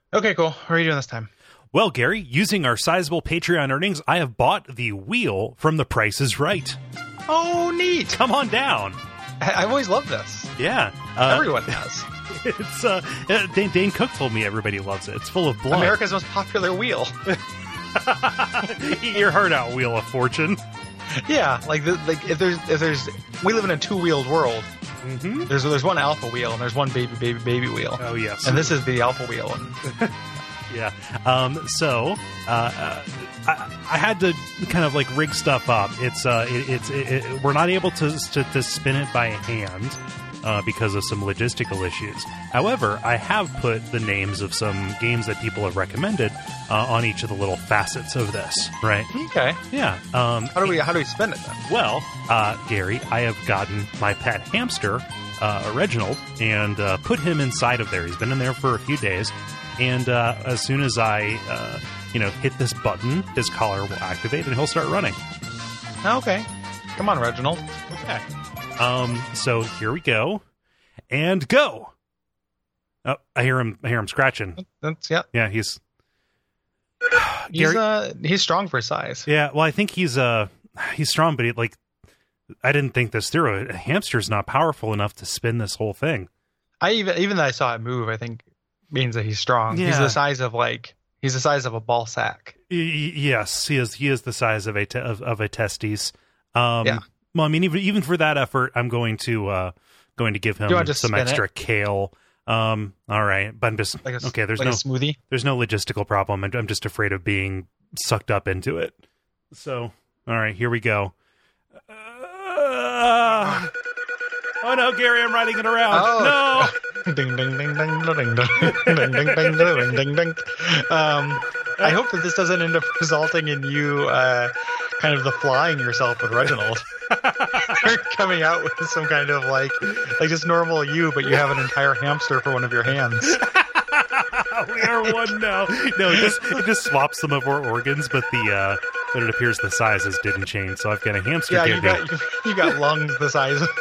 Okay, cool. What are you doing this time? Well, Gary, using our sizable Patreon earnings, I have bought the wheel from The Price is Right. Oh, neat. Come on down. I've always loved this. Yeah. Everyone has. It's Dane Cook told me everybody loves it. It's full of blood. America's most popular wheel. Eat your heart out, Wheel of Fortune. Yeah, if there's we live in a two-wheeled world. Mm-hmm. There's one alpha wheel and there's one baby wheel. Oh yes, and this is the alpha wheel. Yeah. I had to kind of like rig stuff up. We're not able to spin it by hand because of some logistical issues. However, I have put the names of some games that people have recommended on each of the little facets of this. Right. Okay. Yeah. How do we spin it then? Well, Gary, I have gotten my pet hamster, Reginald, and put him inside of there. He's been in there for a few days. And as soon as I, hit this button, his collar will activate and he'll start running. Okay. Come on, Reginald. Okay. So here we go. And go! Oh, I hear him scratching. Yeah. Yeah, he's strong for his size. Yeah, well, I think he's strong, but I didn't think this through. A hamster's not powerful enough to spin this whole thing. Even though I saw it move, I think means that he's strong. Yeah. He's the size of a ball sack. Yes, he is the size of a testes. Yeah. Well, I mean, even for that effort, I'm going to give him some extra kale. All right, but I'm just okay. There's no smoothie. There's no logistical problem. I'm just afraid of being sucked up into it. So, all right, here we go. Oh no, Gary, I'm riding it around. Oh. No. Ding ding ding ding ding ding ding ding ding ding ding ding. I hope that this doesn't end up resulting in you kind of the flying yourself with Reginald. You're coming out with some kind of like just normal you, but you have an entire hamster for one of your hands. We are one now. No, it just swaps some of our organs, but but it appears the sizes didn't change. So I've got a hamster. Yeah, you got lungs the size of.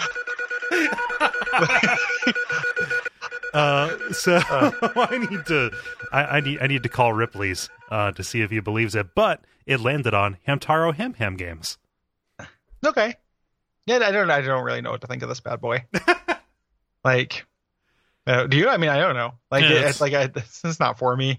I need to call Ripley's to see if he believes it, but it landed on Hamtaro Ham Games. Okay. Yeah, I don't really know what to think of this bad boy. Do you? I mean, I don't know. It's not for me.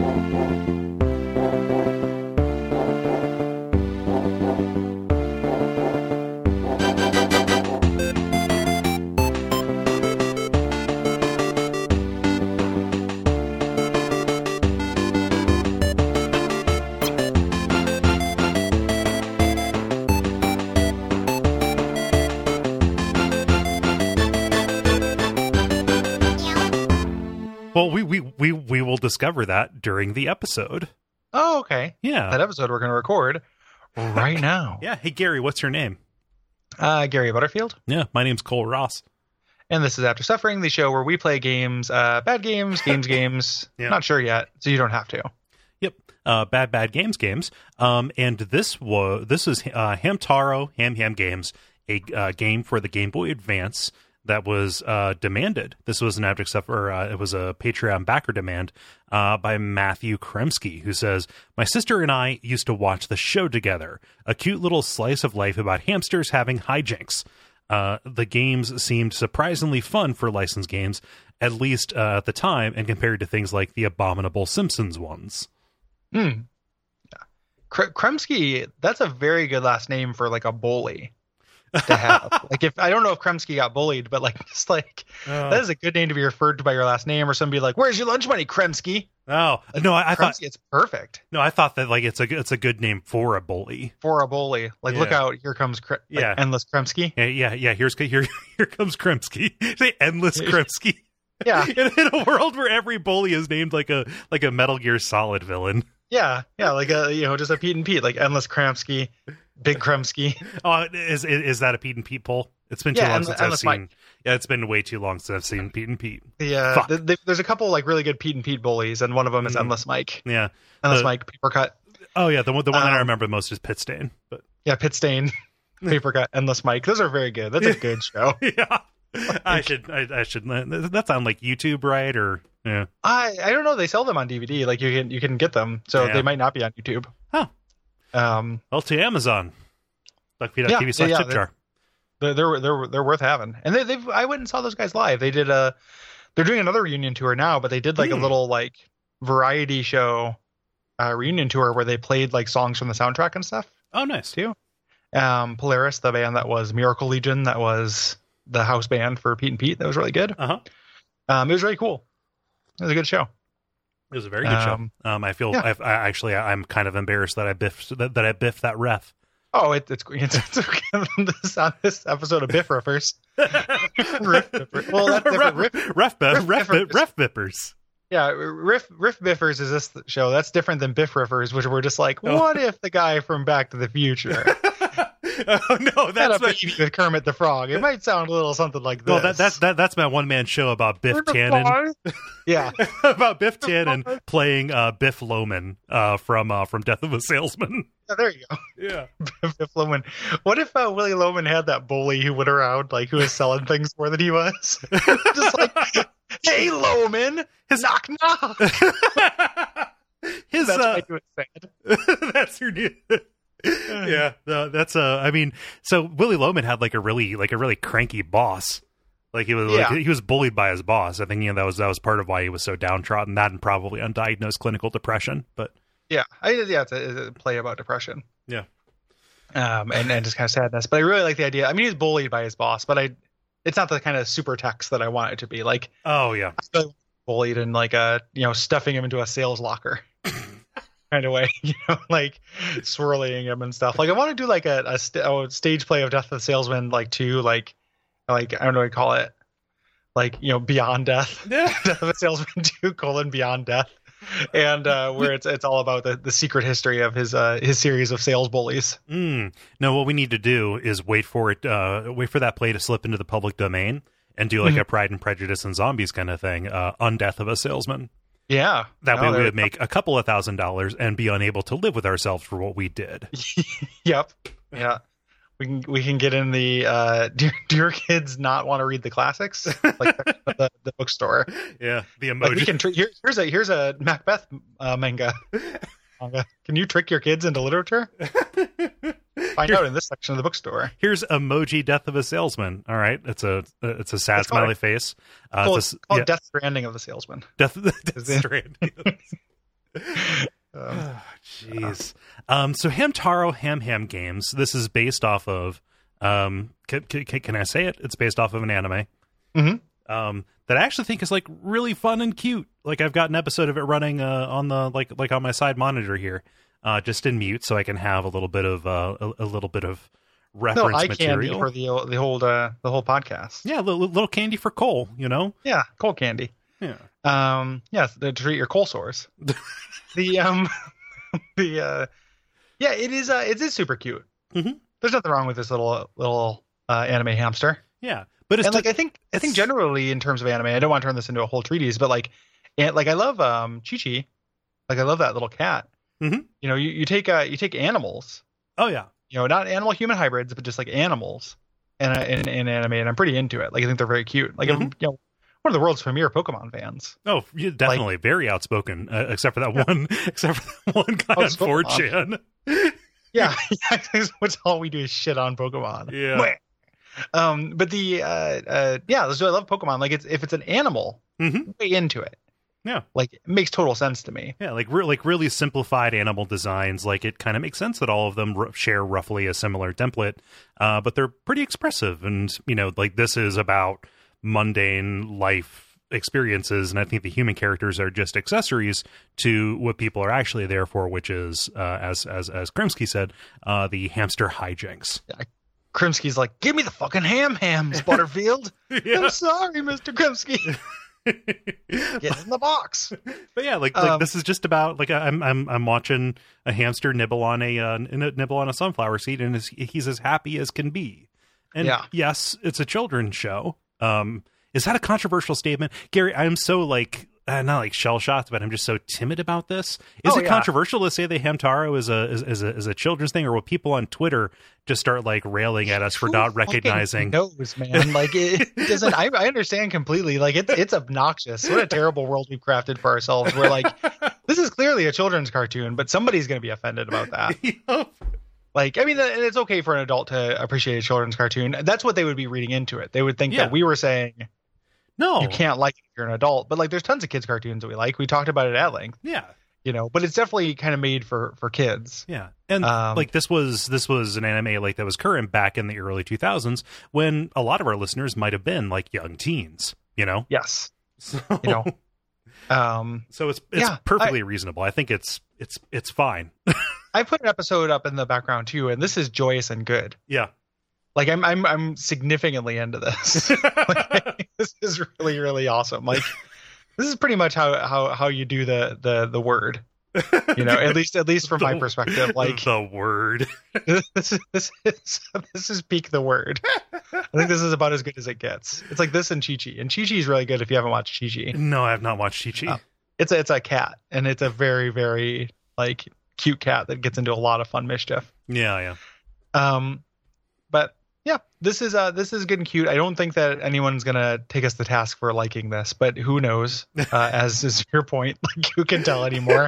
Well, we will discover that during the episode. Oh, okay. Yeah. That episode we're going to record right now. Yeah. Hey, Gary, what's your name? Gary Butterfield. Yeah, my name's Cole Ross. And this is After Suffering, the show where we play games, bad games. Yeah. Not sure yet, so you don't have to. Yep. Bad games. And this is Hamtaro Ham Games, a game for the Game Boy Advance that was demanded. This was an After Suffer. It was a Patreon backer demand by Matthew Kremsky, who says, "My sister and I used to watch the show together. A cute little slice of life about hamsters having hijinks. The games seemed surprisingly fun for licensed games, at least at the time, and compared to things like the abominable Simpsons ones." Yeah. Kremsky, that's a very good last name for a bully to have. I don't know if Kremsky got bullied, but that is a good name to be referred to by your last name, or somebody "Where's your lunch money, Kremsky?" Oh, no, I thought it's perfect. No, I thought that it's a good name for a bully. For a bully, look out, here comes Endless Kremsky. Yeah. Here comes Kremsky. Say Endless Kremsky. Yeah. in a world where every bully is named like a Metal Gear Solid villain. Yeah, just a Pete and Pete, Endless Kremsky, Big Kremsky. Oh, is that a Pete and Pete poll? It's been too long since I've seen. Mike. Yeah, it's been way too long since I've seen Pete and Pete. There's a couple really good Pete and Pete bullies, and one of them is Endless Mike. Yeah, Endless Mike, Paper Cut. Oh yeah, the one that I remember most is Pit Stain. But yeah, Pit Stain, Paper Cut, Endless Mike. Those are very good. That's a good show. Yeah. I should. That's on like YouTube, right? Or yeah. I don't know. They sell them on DVD. Like you can get them, so they might not be on YouTube. Huh. Well, to Amazon. DuckFeed.tv/tipjar. They're worth having, and they've. I went and saw those guys live. They did they're doing another reunion tour now, but they did like a little like variety show reunion tour where they played like songs from the soundtrack and stuff. Oh, nice too. Polaris, the band that was Miracle Legion, that was the house band for Pete and Pete. That was really good. It was really cool. It was a good show. It was a very good show. I feel I'm kind of embarrassed that I biffed that ref. Oh, it's okay. On this episode of Biff Riffers. Riff Biffers. Well, that's different. Ref Bippers. Yeah, Riff Biffers is this show. That's different than Biff Riffers, which we're just like, what if the guy from Back to the Future? Oh no, that's with Kermit the Frog. It might sound a little something like this. Well, that's my one-man show about Biff Tannen. Yeah, about Biff Tannen playing Biff Loman from Death of a Salesman. Yeah, there you go. Yeah, Biff Loman. What if Willie Loman had that bully who went around like who was selling things more than he was? Just like, hey Loman, knock knock. That's why he was sad. That's your new. Yeah, that's I mean, so Willie Loman had like a really cranky boss. Like he was bullied by his boss. I think that was part of why he was so downtrodden. That and probably undiagnosed clinical depression. But it's a play about depression. Yeah, and just kind of sadness. But I really like the idea. I mean, he's bullied by his boss, but it's not the kind of super text that I want it to be. Like, oh yeah, I really bullied and like stuffing him into a sales locker. Kind of way, like swirling him and stuff. Like I want to do like a stage play of Death of the Salesman, like two, like I don't know what to call it, like Beyond Death, Death of the Salesman 2: Beyond Death, and where it's all about the secret history of his series of sales bullies. No, what we need to do is wait for that play to slip into the public domain and do like a Pride and Prejudice and Zombies kind of thing on Death of a Salesman. Yeah. That way we would make a couple of $1,000s and be unable to live with ourselves for what we did. Yep. Yeah. We can get in the do your kids not want to read the classics? Like the bookstore. Yeah. The emoji. Like here's a Macbeth manga. Can you trick your kids into literature? Find out in this section of the bookstore. Here's emoji Death of a Salesman. All right, it's a sad smiley face. It's called Death Stranding of the Salesman. Death Stranding. Jeez. So Hamtaro Ham Games. This is based off of. Can I say it? It's based off of an anime. Mm-hmm. That I actually think is like really fun and cute. Like I've got an episode of it running on the like on my side monitor here, just in mute, so I can have a little bit of reference material for the whole podcast. Yeah, little candy for Cole, Yeah, Cole candy. Yeah. To treat your coal sores. It is super cute. Mm-hmm. There's nothing wrong with this little anime hamster. Yeah. But it's I think generally in terms of anime, I don't want to turn this into a whole treatise, but like I love Chi-Chi. Like I love that little cat. Mm-hmm. You take animals. Oh yeah. Not animal human hybrids, but just like animals in anime, and I'm pretty into it. Like I think they're very cute. Like one of the world's premier Pokemon fans. Oh, yeah, definitely very outspoken. Except for that one guy on 4chan. Yeah, that's all we do is shit on Pokemon. Yeah. But that's why I love Pokemon. Like if it's an animal, way into it. Yeah, like it makes total sense to me. Yeah, like really simplified animal designs. Like it kind of makes sense that all of them share roughly a similar template, but they're pretty expressive. And like this is about mundane life experiences, and I think the human characters are just accessories to what people are actually there for, which is, as Kremsky said, the hamster hijinks. Yeah. Kremsky's like, give me the fucking hams, Butterfield. Yeah. I'm sorry, Mr. Kremsky. Get in the box. But yeah, like this is just about like I'm watching a hamster nibble on a sunflower seed, and he's as happy as can be. And yes, it's a children's show. Is that a controversial statement, Gary? I'm so like not like shell shocked, but I'm just so timid about this. Is it controversial to say that Hamtaro is a children's thing, or will people on Twitter just start like railing at us for not recognizing? Knows, man. Like it doesn't. I understand completely. Like it's obnoxious. What a terrible world we've crafted for ourselves. We're like, this is clearly a children's cartoon, but somebody's going to be offended about that. Yep. Like, I mean, it's okay for an adult to appreciate a children's cartoon. That's what they would be reading into it. They would think that we were saying, no, you can't like it if you're an adult. But like, there's tons of kids cartoons that we like. We talked about it at length. Yeah. You know, but it's definitely kind of made for kids. Yeah. And like this was an anime like that was current back in the early 2000s when a lot of our listeners might have been like young teens, you know? Yes. So, you know, so it's perfectly reasonable. I think it's fine. I put an episode up in the background too, and this is joyous and good. Yeah. Like I'm significantly into this. Like, this is really, really awesome. Like this is pretty much how you do the word. You know, at least from my perspective. Like the word. This is peak the word. I think this is about as good as it gets. It's like this and Chi-Chi. And Chi-Chi is really good if you haven't watched Chi-Chi. No, I have not watched Chi-Chi. It's a cat, and it's a very, very like cute cat that gets into a lot of fun mischief. Yeah. But yeah, this is good and cute. I don't think that anyone's gonna take us to task for liking this, but who knows? As is your point, like who can tell anymore?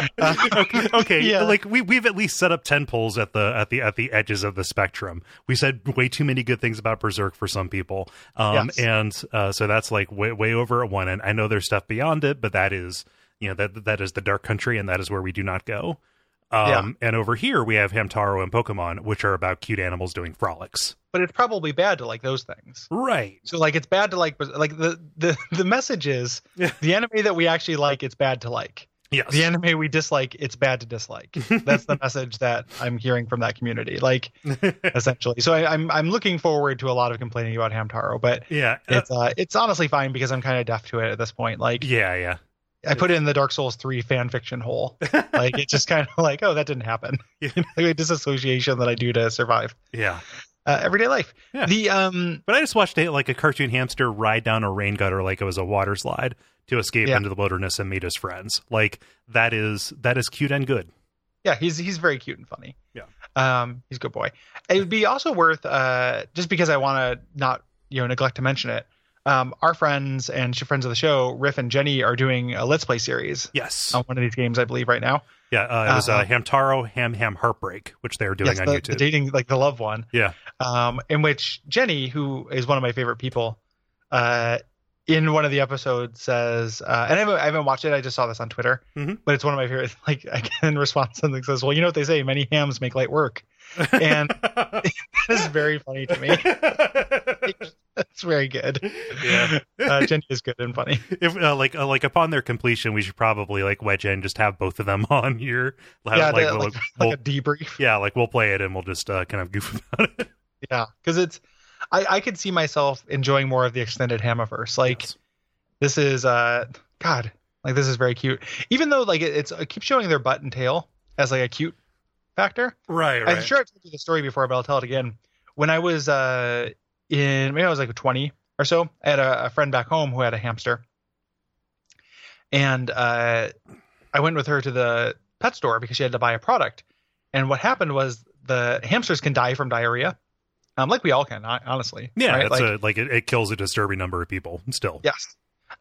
Okay. Yeah. Like we've at least set up 10 polls at the edges of the spectrum. We said way too many good things about Berserk for some people, yes. And so that's like way over at one end. I know there's stuff beyond it, but that is that is the dark country, and that is where we do not go. And over here we have Hamtaro and Pokemon, which are about cute animals doing frolics. But it's probably bad to like those things, right? So like it's bad to like the message is the anime that we actually like, it's bad to like. Yes. The anime we dislike, it's bad to dislike. That's the message that I'm hearing from that community, like essentially. So I'm looking forward to a lot of complaining about Hamtaro, but it's honestly fine because I'm kind of deaf to it at this point. Like yeah. I put it in the Dark Souls 3 fan fiction hole. Like it's just kind of like, oh, that didn't happen. Like a disassociation that I do to survive. Yeah. Everyday life. Yeah. But I just watched like a cartoon hamster ride down a rain gutter like it was a water slide to escape into the wilderness and meet his friends. Like that is cute and good. Yeah, he's very cute and funny. Yeah. He's a good boy. It would be also worth just because I want to not neglect to mention it. Our friends and friends of the show, Riff and Jenny, are doing a Let's Play series. Yes. On one of these games, I believe, right now. Yeah, it was Hamtaro Ham Heartbreak, which they were doing on YouTube. The dating, like the love one. Yeah. In which Jenny, who is one of my favorite people, in one of the episodes says, and I haven't watched it, I just saw this on Twitter, but it's one of my favorite, like, I can respond to something that says, well, you know what they say, many hams make light work. And that is very funny to me. That's very good. Yeah. Jenny is good and funny. If like upon their completion, we should probably like wedge in, just have both of them on here. Like a debrief. Yeah, like we'll play it and we'll just kind of goof about it. Yeah, because it's I could see myself enjoying more of the extended Hamiverse. Like this is God, like this is very cute. Even though like it keeps showing their butt and tail as like a cute factor. Right. I'm sure I told you the story before, but I'll tell it again. When I was maybe I was like 20 or so, I had a friend back home who had a hamster, and I went with her to the pet store because she had to buy a product. And what happened was the hamsters can die from diarrhea, like we all can, honestly. Yeah, right? It's it kills a disturbing number of people still. Yes.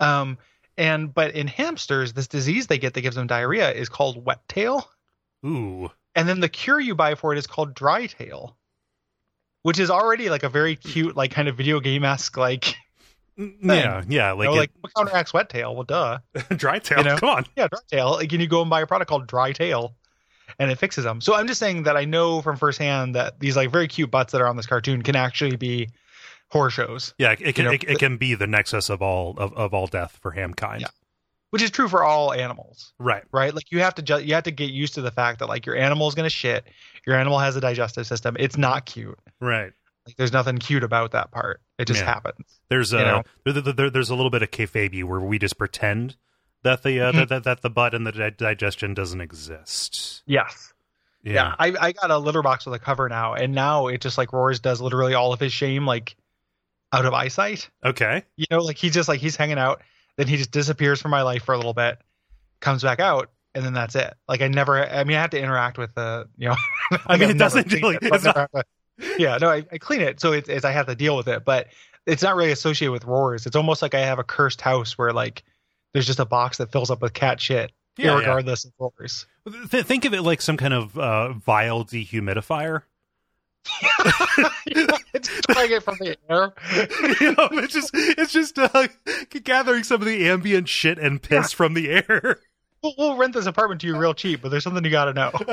But in hamsters, this disease they get that gives them diarrhea is called wet tail. Ooh. And then the cure you buy for it is called dry tail, which is already like a very cute, like kind of video game-esque, like thing. Yeah. Like what counteracts wet tail? Well, duh. Dry tail. Come on. Yeah, dry tail. Like, you go and buy a product called dry tail, and it fixes them. So I'm just saying that I know from firsthand that these like very cute butts that are on this cartoon can actually be horror shows. Yeah, it can be the nexus of all death for hamkind. Yeah. Which is true for all animals. Right. Like you have to get used to the fact that like your animal is going to shit. Your animal has a digestive system. It's not cute. Right. Like there's nothing cute about that part. It just happens. There's there's a little bit of kayfabe where we just pretend that the that the butt and the digestion doesn't exist. Yes. Yeah. I got a litter box with a cover now, and now it just like Roars does literally all of his shame like out of eyesight. Okay. Like he's just like he's hanging out. then he just disappears from my life for a little bit, comes back out, and then that's it. Like I have to interact with the, I mean, it doesn't really, it's not... Yeah, no, I clean it. So it's I have to deal with it, but it's not really associated with roars. It's almost like I have a cursed house where like there's just a box that fills up with cat shit, regardless of roars. Think of it like some kind of vile dehumidifier. It's trying it from the air. It's just gathering some of the ambient shit and piss from the air. We'll rent this apartment to you real cheap, but there's something you got to know.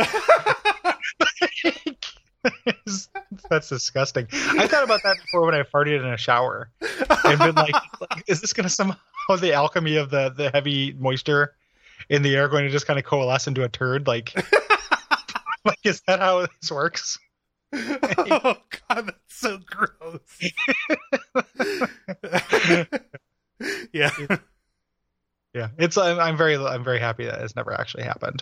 That's disgusting. I thought about that before when I farted in a shower and been like is this going to somehow the alchemy of the heavy moisture in the air going to just kind of coalesce into a turd? Like is that how this works? Oh God, that's so gross. Yeah. Yeah, I'm very happy that it's never actually happened.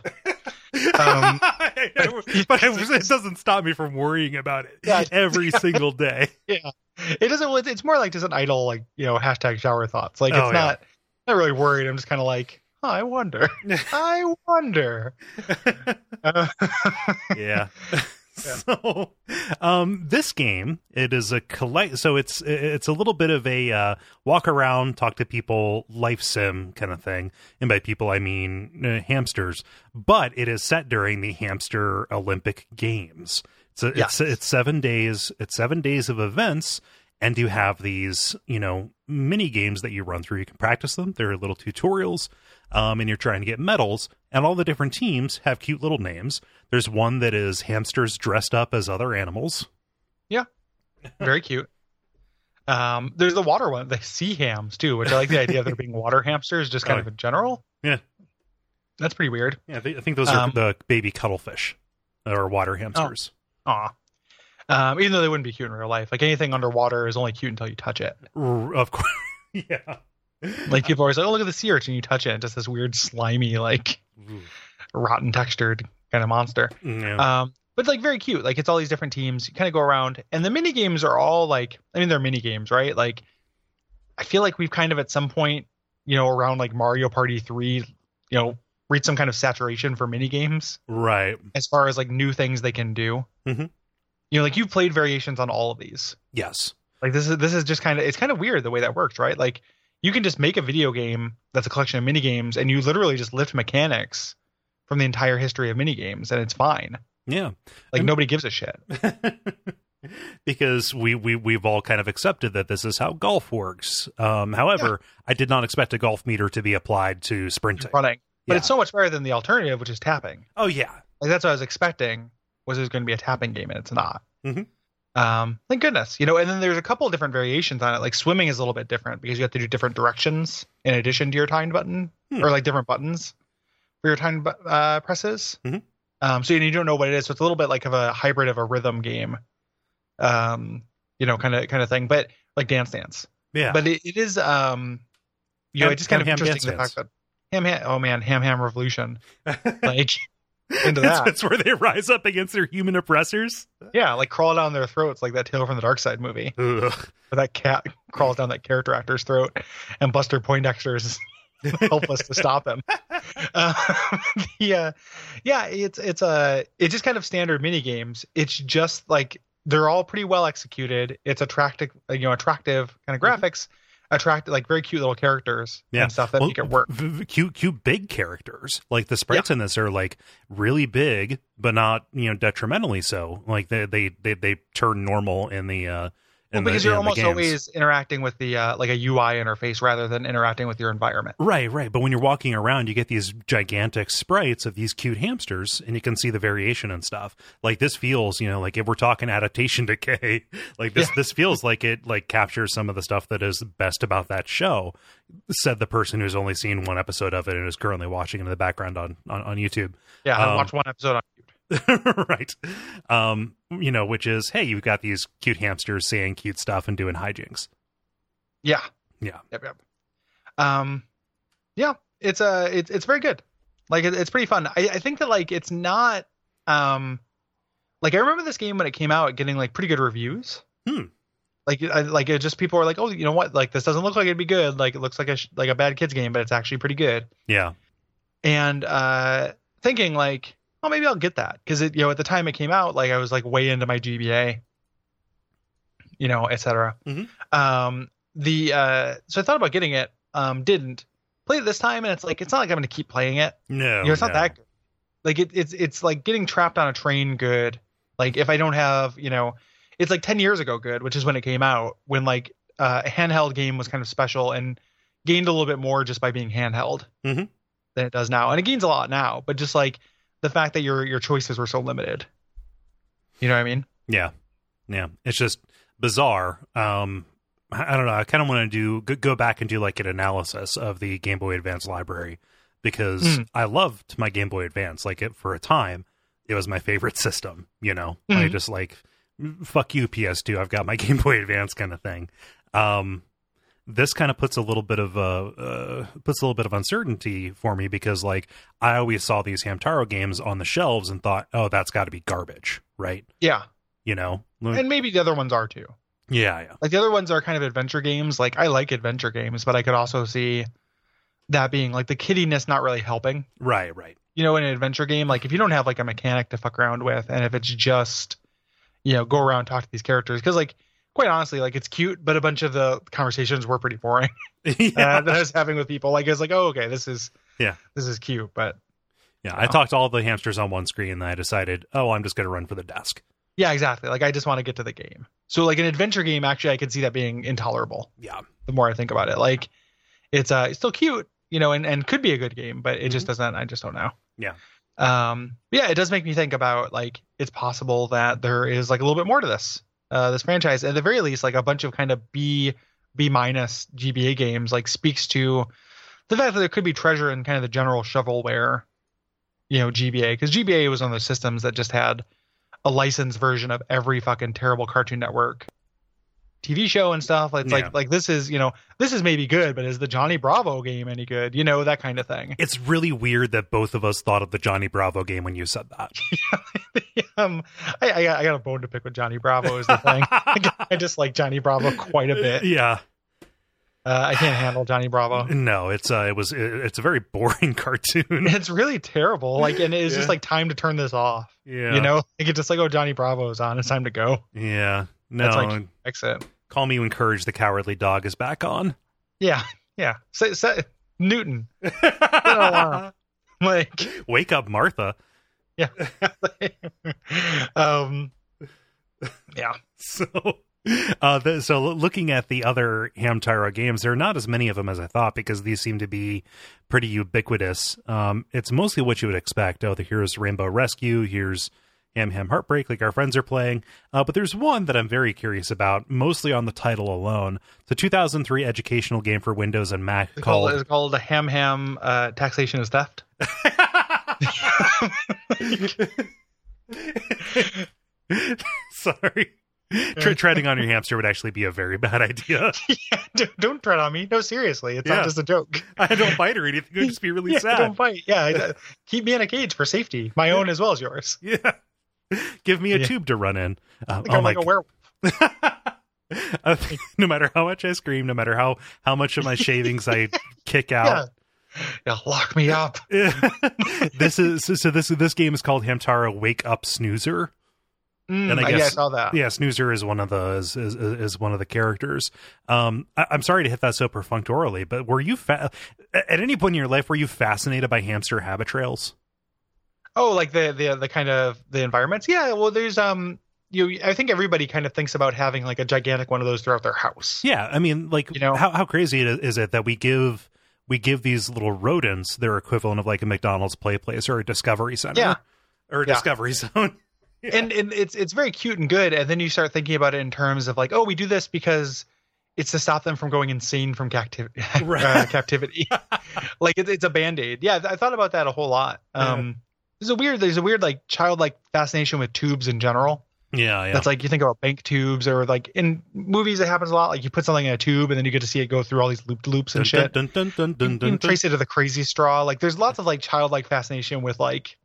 But it doesn't stop me from worrying about it every single day. Yeah, it doesn't. It's more like just an idle, like hashtag shower thoughts. Like it's not really worried. I'm just kind of like, oh, I wonder. Yeah. So, this game, it is a so it's a little bit of a walk around, talk to people, life sim kind of thing. And by people, I mean hamsters. But it is set during the Hamster Olympic Games. It's 7 days. It's 7 days of events, and you have these mini games that you run through. You can practice them. There are little tutorials. And you're trying to get medals, and all the different teams have cute little names. There's one that is hamsters dressed up as other animals. Yeah, very cute. There's the water one, the sea hams too, which I like the idea of there being water hamsters, just kind of in general. Yeah, that's pretty weird. Yeah, I think those are the baby cuttlefish or water hamsters. Even though they wouldn't be cute in real life, like anything underwater is only cute until you touch it. Of course, yeah. Like people are always like, oh, look at the sea urchin, you touch it, and just this weird slimy, like rotten textured kind of monster. Yeah. But like very cute. Like it's all these different teams. You kind of go around, and the mini games are all like, I mean, they're mini games, right? Like I feel like we've kind of at some point, around like Mario Party 3, reached some kind of saturation for mini games, right? As far as like new things they can do. Mm-hmm. Like you've played variations on all of these. Yes. Like this is just kind of, it's kind of weird the way that works, right? Like you can just make a video game that's a collection of mini games, and you literally just lift mechanics from the entire history of mini games, and it's fine. Yeah, like nobody gives a shit. Because we've all kind of accepted that this is how golf works. However, I did not expect a golf meter to be applied to sprinting, running, but it's so much better than the alternative, which is tapping. Oh yeah, like that's what I was expecting. Was it was going to be a tapping game, and it's not. Mm-hmm. Thank goodness, and then there's a couple of different variations on it. Like swimming is a little bit different because you have to do different directions in addition to your timed button, or like different buttons for your timed presses. Mm-hmm. So you don't know what it is. So it's a little bit like of a hybrid of a rhythm game, kind of thing, but like Dance Dance. Yeah. But it is, it's just kind of interesting the fact that Ham Revolution, like. Into that. That's where they rise up against their human oppressors. Yeah, like crawl down their throats like that Tale from the Dark Side movie. Ugh. Where that cat crawls down that character actor's throat, and Buster Poindexter is helpless to stop him. It's just kind of standard mini games. It's just like they're all pretty well executed. It's attractive kind of graphics. Attract like very cute little characters and stuff that make it work. Cute big characters. Like the sprites in this are like really big, but not detrimentally so. Like they turn normal in the because you're almost always interacting with the like a UI interface rather than interacting with your environment. Right. But when you're walking around, you get these gigantic sprites of these cute hamsters, and you can see the variation and stuff. Like this feels, like if we're talking adaptation decay, like this feels like it like captures some of the stuff that is best about that show. Said the person who's only seen one episode of it and is currently watching it in the background on YouTube. Yeah, I watched one episode on YouTube. Right. Which is, hey, you've got these cute hamsters saying cute stuff and doing hijinks. Yeah. Yep. It's very good. Like it's pretty fun. I think that like it's not like I remember this game when it came out getting like pretty good reviews. Like it just people are like, oh, you know what? Like this doesn't look like it'd be good. Like it looks like like a bad kids game, but it's actually pretty good. Yeah. And thinking like, oh, maybe I'll get that because at the time it came out, like I was like way into my GBA, etc. Mm-hmm. So I thought about getting it. Didn't play it this time, and it's not like I'm going to keep playing it. No, it's not that good. Like it's like getting trapped on a train good. Like if I don't have, it's like 10 years ago good, which is when it came out, when like a handheld game was kind of special and gained a little bit more just by being handheld than it does now. And it gains a lot now, but just like the fact that your choices were so limited. You know what I mean? Yeah. Yeah. It's just bizarre. I don't know. I kind of want to go back and do like an analysis of the Game Boy Advance library because I loved my Game Boy Advance. Like for a time, it was my favorite system, I just like, fuck you, PS2. I've got my Game Boy Advance kind of thing. This kind of puts a little bit of uncertainty for me because like I always saw these Hamtaro games on the shelves and thought, oh, that's got to be garbage, right? Yeah. And maybe the other ones are too. Yeah. Like the other ones are kind of adventure games. Like I like adventure games, but I could also see that being like the kiddiness not really helping. Right. In an adventure game, like if you don't have like a mechanic to fuck around with, and if it's just, go around, talk to these characters, because like quite honestly, like it's cute, but a bunch of the conversations were pretty boring that I was having with people. Like it's like, oh, okay, this is cute, but I talked to all the hamsters on one screen, and then I decided, oh, I'm just going to run for the desk. Yeah, exactly. Like I just want to get to the game. So like an adventure game, actually, I can see that being intolerable. Yeah. The more I think about it, like it's still cute, and could be a good game, but it just doesn't. I just don't know. Yeah. It does make me think about like it's possible that there is like a little bit more to this franchise. At the very least, like a bunch of kind of B- GBA games like speaks to the fact that there could be treasure in kind of the general shovelware, GBA, because GBA was one of those systems that just had a licensed version of every fucking terrible Cartoon Network TV show and stuff. It's like this is maybe good, but is the Johnny Bravo game any good? That kind of thing. It's really weird that both of us thought of the Johnny Bravo game when you said that. I got a bone to pick with Johnny Bravo is the thing. I just like Johnny Bravo quite a bit. Yeah. I can't handle Johnny Bravo. No, it's a very boring cartoon. It's really terrible. Like, and it's just like time to turn this off. Yeah. Like it's just like, oh, Johnny Bravo's on. It's time to go. Yeah. No. That's like exit. Call Me When Courage the Cowardly Dog is back on. Yeah. Yeah. Say Newton. Like, wake up, Martha. Yeah. Yeah. So looking at the other Hamtaro games, there are not as many of them as I thought because these seem to be pretty ubiquitous. It's mostly what you would expect. Oh, here's Rainbow Rescue. Here's Ham Ham Heartbreak, like our friends are playing. But there's one that I'm very curious about, mostly on the title alone. It's a 2003 educational game for Windows and Mac It's called Ham Ham Taxation is Theft. Sorry. Treading on your hamster would actually be a very bad idea. Yeah, don't tread on me. No, seriously. It's not just a joke. I don't bite or anything. It would just be really sad. Don't bite. Yeah, keep me in a cage for safety. My own as well as yours. Yeah. Give me a tube to run in. I'm like a werewolf. No matter how much I scream, no matter how much of my shavings I kick out. Yeah, lock me up. This game is called Hamtaro Wake Up Snoozer. And I guess I saw that. Yeah, Snoozer is one of the characters. I'm sorry to hit that so perfunctorily, but were you at any point in your life were you fascinated by hamster habit trails? Oh, like the kind of the environments? Yeah, well, there's I think everybody kind of thinks about having like a gigantic one of those throughout their house. Yeah, I mean, like how crazy is it that we give these little rodents their equivalent of like a McDonald's play place or a Discovery Center or a Discovery Zone. Yeah. And it's very cute and good, and then you start thinking about it in terms of like, oh, we do this because it's to stop them from going insane from captivity. Like it's a Band-Aid. Yeah, I thought about that a whole lot. There's a weird like childlike fascination with tubes in general. Yeah. That's like you think about bank tubes, or like in movies it happens a lot. Like you put something in a tube and then you get to see it go through all these loops and shit. You can trace it to the crazy straw. Like there's lots of like childlike fascination with like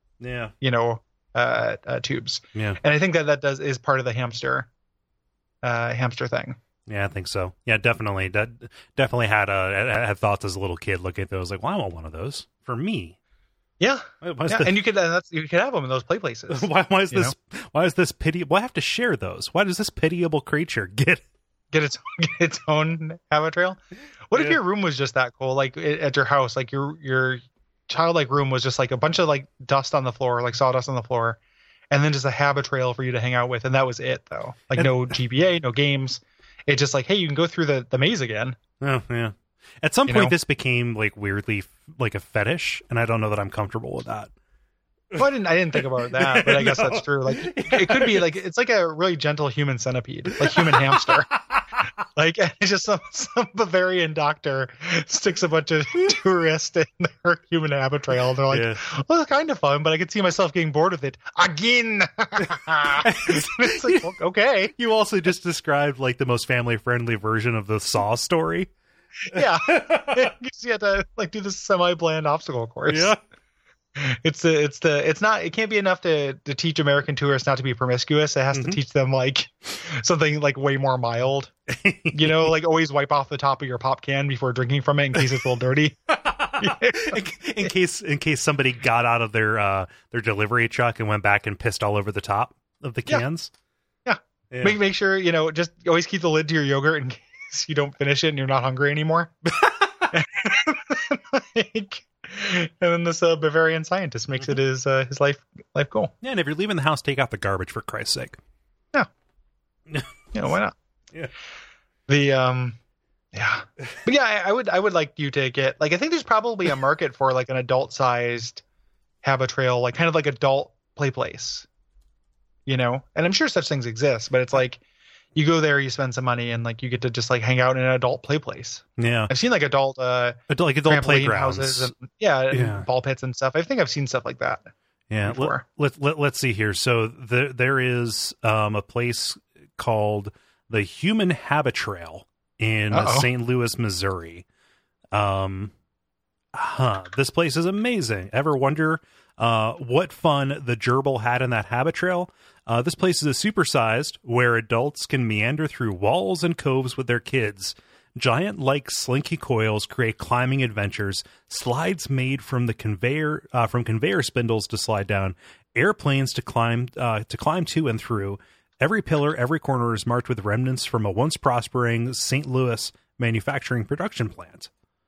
tubes. Yeah. And I think that is part of the hamster thing. Yeah, I think so. Yeah, definitely. Definitely had thoughts as a little kid looking at those, like, well, I want one of those for me. Yeah, The, and you could have them in those play places. why is this? Why is this pity? Why have to share those? Why does this pitiable creature get its own habit trail? What if your room was just that cool, like at your house, like your childlike room was just like a bunch of like dust on the floor, like sawdust on the floor, and then just a habit trail for you to hang out with, and that was it though. Like no GBA, no games. It's just like, hey, you can go through the maze again. Oh yeah. At some point, this became like weirdly like a fetish, and I don't know that I'm comfortable with that. Well, I didn't think about that, but I guess that's true. Like it could be like it's like a really gentle human centipede, like human hamster. Like it's just some Bavarian doctor sticks a bunch of tourists in their human habit trail. And they're like, well, it's kind of fun, but I could see myself getting bored with it again. It's like, okay. You also just described like the most family friendly version of the Saw story. Yeah, you have to like do this semi-bland obstacle course. Yeah. It can't be enough to teach American tourists not to be promiscuous. It has to teach them like something like way more mild, like always wipe off the top of your pop can before drinking from it in case it's a little dirty. in case somebody got out of their delivery truck and went back and pissed all over the top of the cans. Yeah. Make sure, just always keep the lid to your yogurt in case you don't finish it and you're not hungry anymore. And then this Bavarian scientist makes it his life goal. Yeah, and if you're leaving the house, take out the garbage for Christ's sake. Yeah. Why not? Yeah. But yeah, I would like you to get like I think there's probably a market for like an adult sized habit trail, like kind of like adult play place. And I'm sure such things exist, but it's like you go there, you spend some money, and like you get to just like hang out in an adult play place. Yeah, I've seen like adult playgrounds, houses, and ball pits and stuff. I think I've seen stuff like that. Yeah, let's see here. So there is a place called the Human Habit Trail in St. Louis, Missouri. This place is amazing. Ever wonder what fun the gerbil had in that habit trail? This place is a supersized where adults can meander through walls and coves with their kids. Giant-like slinky coils create climbing adventures. Slides made from the conveyor spindles to slide down. Airplanes to climb to and through. Every pillar, every corner is marked with remnants from a once prospering St. Louis manufacturing production plant.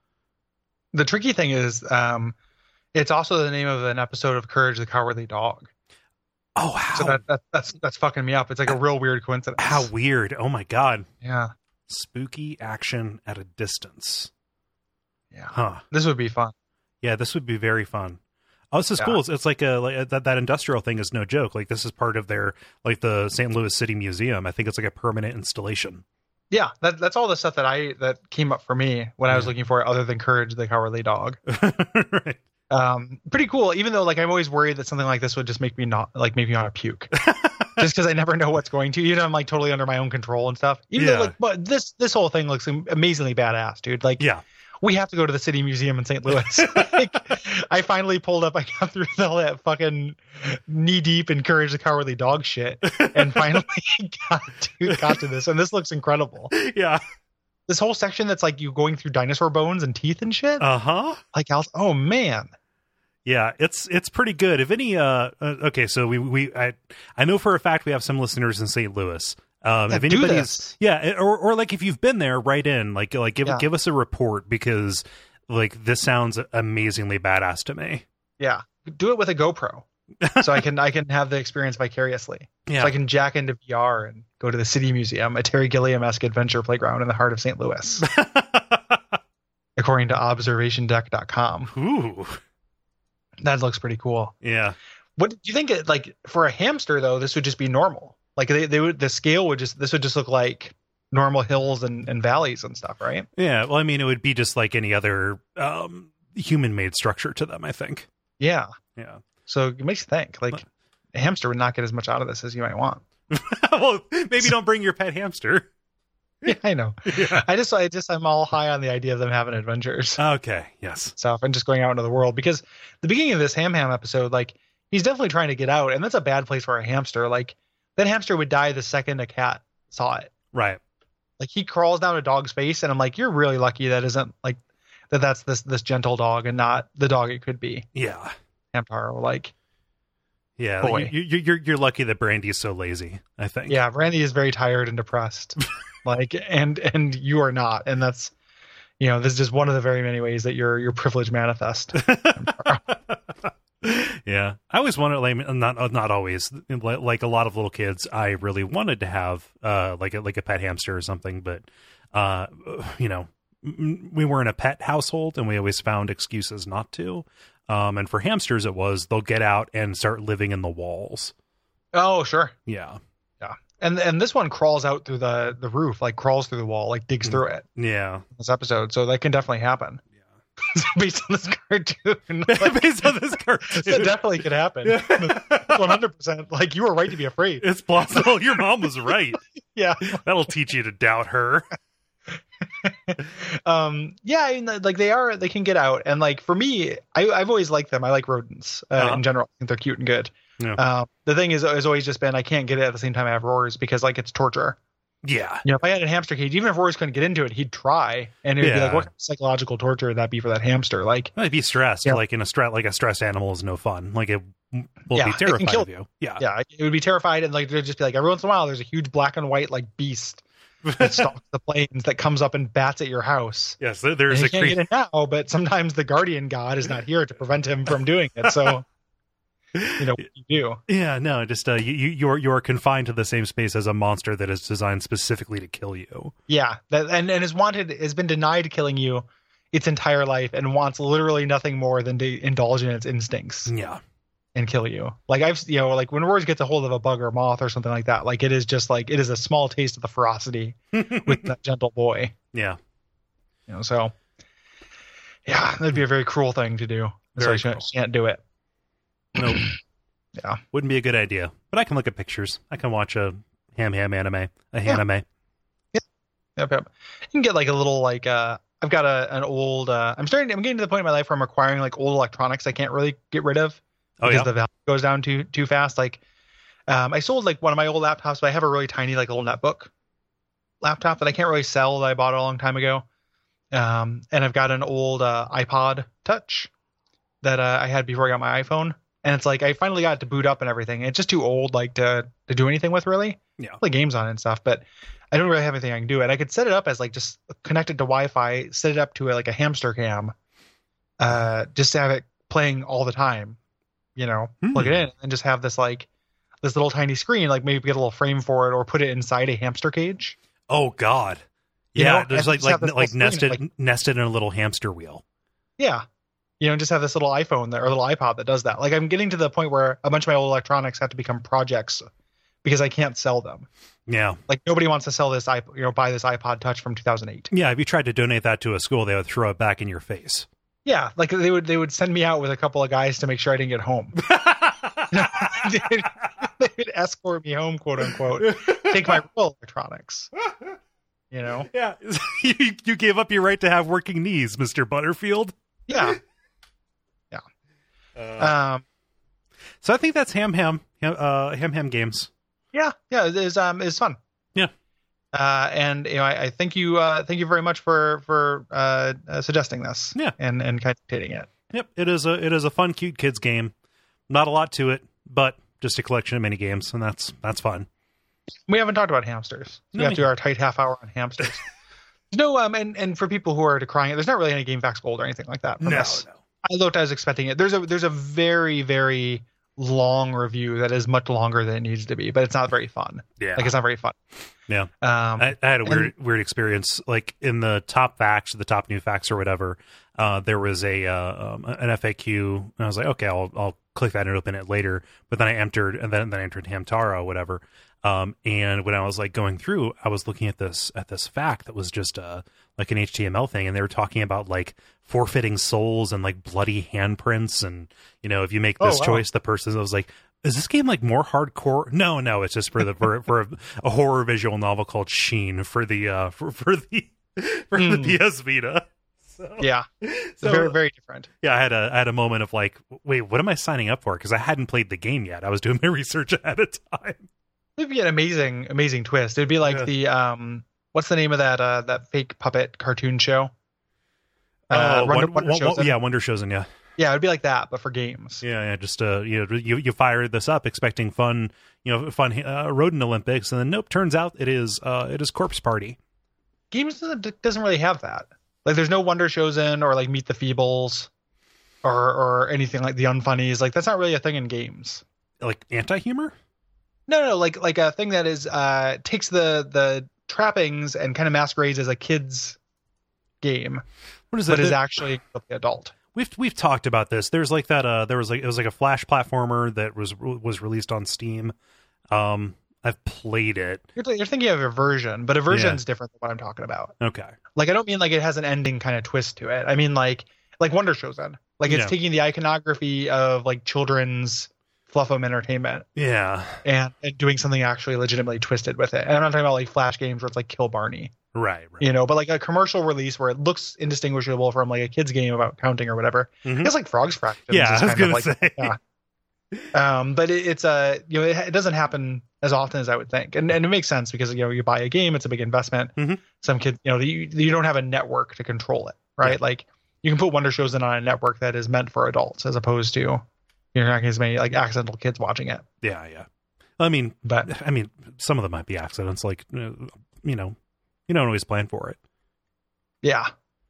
The tricky thing is, it's also the name of an episode of Courage the Cowardly Dog. Oh, wow. So that's fucking me up. It's like a real weird coincidence. How weird. Oh my God. Yeah. Spooky action at a distance. Yeah. Huh. This would be fun. Yeah, this would be very fun. Oh, this is cool. It's like that industrial thing is no joke. Like this is part of their, like the St. Louis City Museum. I think it's like a permanent installation. Yeah. That's all the stuff that came up for me when I was looking for it, other than Courage the Cowardly Dog. Right. Pretty cool, even though like I'm always worried that something like this would just make me want to puke. Just because I never know what's going to. I'm like totally under my own control and stuff. Even though like, but this whole thing looks amazingly badass, dude. Like, we have to go to the City Museum in St. Louis. Like, I finally pulled up. I got through all that fucking knee deep in Courage the Cowardly Dog shit, and finally got to this. And this looks incredible. Yeah. This whole section that's like you going through dinosaur bones and teeth and shit. Like, oh man. Yeah, it's pretty good. If any, okay, so I know for a fact we have some listeners in St. Louis. If anybody's, or like if you've been there, write in, like give us a report, because like this sounds amazingly badass to me. Yeah, do it with a GoPro, so I can have the experience vicariously. Yeah, so I can jack into VR and go to the City Museum, a Terry Gilliam-esque adventure playground in the heart of St. Louis, according to observationdeck.com. Ooh. That looks pretty cool. Yeah. What do you think? Like for a hamster, though, this would just be normal. Like the scale would just look like normal hills and valleys and stuff, right? Yeah. Well, I mean, it would be just like any other human-made structure to them, I think. Yeah. Yeah. So it makes you think. Like a hamster would not get as much out of this as you might want. Well, maybe don't bring your pet hamster. Yeah, I know. Yeah. I'm all high on the idea of them having adventures. Okay. Yes. Stuff and just going out into the world, because the beginning of this Ham episode, like he's definitely trying to get out, and that's a bad place for a hamster. Like that hamster would die the second a cat saw it. Right. Like he crawls down a dog's face, and I'm like, you're really lucky that isn't like that's this gentle dog and not the dog it could be. Yeah. Hamtaro, like, Yeah, boy. you're lucky that Brandy is so lazy, I think. Yeah, Brandy is very tired and depressed. Like, and you are not, and that's, this is just one of the very many ways that your privilege manifest. Yeah, I always wanted, like, not always, like a lot of little kids, I really wanted to have like a pet hamster or something, but we weren't a pet household, and we always found excuses not to. And for hamsters, it was they'll get out and start living in the walls. Oh, sure. Yeah. Yeah. And this one crawls out through the roof, like crawls through the wall, like digs through it. Yeah. This episode. So that can definitely happen. Yeah. Based on this cartoon. Like, Based on this cartoon. It definitely could happen. 100%. Like, you were right to be afraid. It's plausible. Your mom was right. Yeah. That'll teach you to doubt her. Yeah, I mean, like they can get out, and like for me, I've always liked them. I like rodents in general. I think they're cute and good. Yeah. The thing is, has always just been I can't get it at the same time I have Roars because like it's torture. Yeah. If I had a hamster cage, even if Roars couldn't get into it, he'd try, and it'd be like, what kind of psychological torture would that be for that hamster? Like, I'd be stressed. Yeah. Like a stressed animal is no fun. Like it will be terrified of you. Yeah. Yeah, it would be terrified, and like there'd just be like every once in a while there's a huge black and white like beast that stalks the plains that comes up and bats at your house. Yes, there's a can't get it now, but sometimes the guardian god is not here to prevent him from doing it. So, what you do? Yeah, no, just you're confined to the same space as a monster that is designed specifically to kill you. Yeah, and has been denied killing you its entire life and wants literally nothing more than to indulge in its instincts. Yeah. And kill you. Like like when Roars gets a hold of a bug or moth or something like that, like it is just like it is a small taste of the ferocity with that gentle boy. Yeah. So yeah, that'd be a very cruel thing to do. So I can't do it. Nope. Yeah. Wouldn't be a good idea. But I can look at pictures. I can watch a ham anime. Haname. Yeah. Yep. You can get like a little like I've got an old I'm getting to the point in my life where I'm acquiring like old electronics I can't really get rid of. Because the value goes down too fast. Like, I sold like one of my old laptops, but I have a really tiny like little netbook laptop that I can't really sell that I bought a long time ago. And I've got an old iPod Touch that I had before I got my iPhone, and it's like I finally got it to boot up and everything. It's just too old like to do anything with really. Yeah, play games on it and stuff, but I don't really have anything I can do. And I could set it up as like just connect it to Wi-Fi, set it up to like a hamster cam, just to have it playing all the time. Plug it in and just have this little tiny screen, like maybe get a little frame for it or put it inside a hamster cage. Oh God. Yeah. There's like nested in a little hamster wheel. Yeah. Just have this little iPhone or little iPod that does that. Like I'm getting to the point where a bunch of my old electronics have to become projects because I can't sell them. Yeah. Like nobody wants to sell this, buy this iPod Touch from 2008. Yeah. If you tried to donate that to a school, they would throw it back in your face. Yeah, like they would send me out with a couple of guys to make sure I didn't get home. They would escort me home, quote unquote, take my real electronics. Yeah, you gave up your right to have working knees, Mr. Butterfield. Yeah. So I think that's Ham Games. Yeah, it's fun. Yeah. And I thank you very much for suggesting this. Yeah. and kind of dictating it. Yep, it is a fun, cute kids game. Not a lot to it, but just a collection of mini games, and that's fun. We haven't talked about hamsters. We have to do our tight half hour on hamsters. No, and for people who are decrying it, there's not really any GameFAQs Gold or anything like that. No. I was expecting it. There's a very, very long review that is much longer than it needs to be, but it's not very fun. Yeah, like it's not very fun. Yeah, I had a weird experience. Like in the top facts, the top new facts or whatever, there was an FAQ, and I was like, okay, I'll click that and open it later. But then I entered, and then I entered Hamtaro or whatever. And when I was like going through, I was looking at this fact that was just like an HTML thing, and they were talking about like forfeiting souls and like bloody handprints, and if you make this choice, the person was like, is this game like more hardcore? No, it's just for a horror visual novel called Sheen for the the PS Vita. So, yeah, it's very, very different. Yeah, I had a moment of like, wait, what am I signing up for? Because I hadn't played the game yet. I was doing my research ahead of time. It'd be an amazing twist. It'd be like the what's the name of that fake puppet cartoon show? Wonder Chosen, yeah. Yeah, it'd be like that, but for games. Yeah, just you fire this up expecting fun rodent Olympics, and then nope, turns out it is Corpse Party. Games doesn't really have that. Like, there's no Wonder Chosen or like Meet the Feebles or anything like the Unfunnies. Like, that's not really a thing in games. Like anti-humor? No, like a thing that is takes the trappings and kind of masquerades as a kid's game. What is that? But is actually adult. We've talked about this. There's like that. It was like a Flash platformer that was released on Steam. I've played it. You're thinking of a version, but a version's different than what I'm talking about. Okay. Like, I don't mean like it has an ending kind of twist to it. I mean like Wonder Chosen. Like, it's taking the iconography of like children's fluffum entertainment. Yeah. And doing something actually legitimately twisted with it. And I'm not talking about like Flash games where it's like Kill Barney. Right. But like a commercial release where it looks indistinguishable from like a kid's game about counting or whatever. Mm-hmm. It's like Frog's Fractions. Yeah, I was gonna say. Yeah. But it's it doesn't happen as often as I would think, and it makes sense because you buy a game, it's a big investment. Mm-hmm. Some kids, you don't have a network to control it, right? Yeah. Like, you can put Wonder Chosen on a network that is meant for adults, as opposed to you're not getting as many like accidental kids watching it. Yeah. I mean, some of them might be accidents, like you don't always plan for it. Yeah.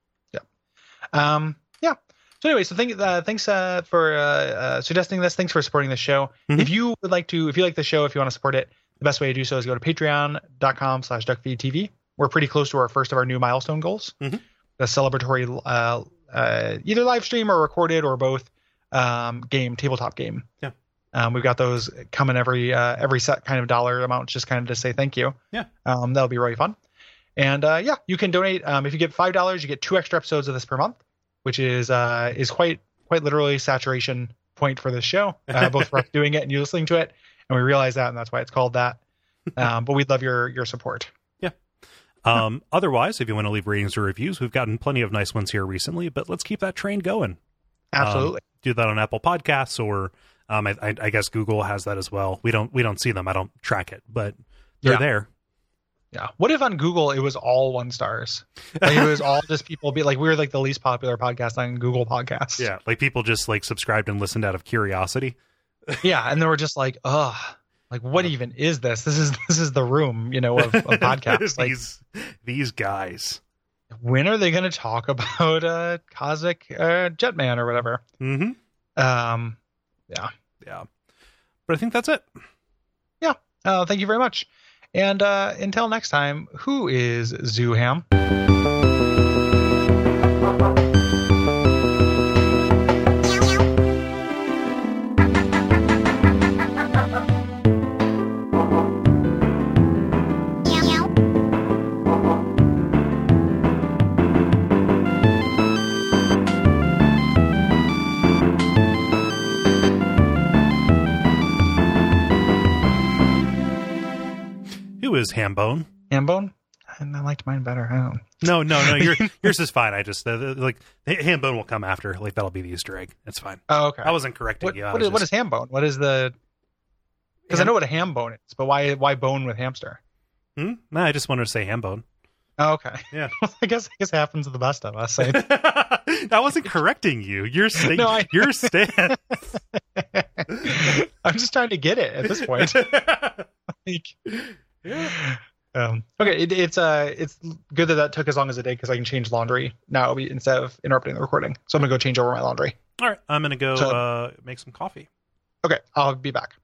So anyway, thanks for suggesting this. Thanks for supporting the show. Mm-hmm. If you like the show, if you want to support it, the best way to do so is go to patreon.com/duckfeedtv. We're pretty close to our first of our new milestone goals. Mm-hmm. The celebratory, either live stream or recorded or both, tabletop game. Yeah. We've got those coming every set kind of dollar amount, just kind of to say thank you. Yeah. That'll be really fun. And you can donate. If you get $5, you get 2 extra episodes of this per month, which is quite literally saturation point for this show, both for us doing it and you listening to it. And we realize that, and that's why it's called that. But we'd love your support. Yeah. Otherwise, if you want to leave ratings or reviews, we've gotten plenty of nice ones here recently, but let's keep that train going. Absolutely. Do that on Apple Podcasts, or I guess Google has that as well. We don't see them. I don't track it, but they're there. Yeah. What if on Google it was all 1 stars? Like, it was all just people be like, we were like the least popular podcast on Google Podcasts. Yeah. Like, people just like subscribed and listened out of curiosity. Yeah. And they were just like, ugh, like, what even is this? This is the room, of podcasts. Like, these guys. When are they going to talk about Cosmic Jetman or whatever? Mm-hmm. Yeah. But I think that's it. Yeah. Thank you very much. And until next time, who is Zooham? Who is Hambone? Hambone? I liked mine better. I don't know. No. Yours is fine. I just like Hambone will come after. Like, that'll be the Easter egg. It's fine. Oh, okay. I wasn't correcting you. What is Hambone? What is the? Because I know what a ham bone is, but why bone with hamster? No, I just wanted to say Hambone. Oh, okay. Yeah. I guess it happens to the best of us. I wasn't correcting you. You're staying. You're staying. I'm just trying to get it at this point. Okay, it's good that took as long as it did because I can change laundry now instead of interrupting the recording. So I'm gonna go change over my laundry. All right, I'm gonna go make some coffee. Okay, I'll be back.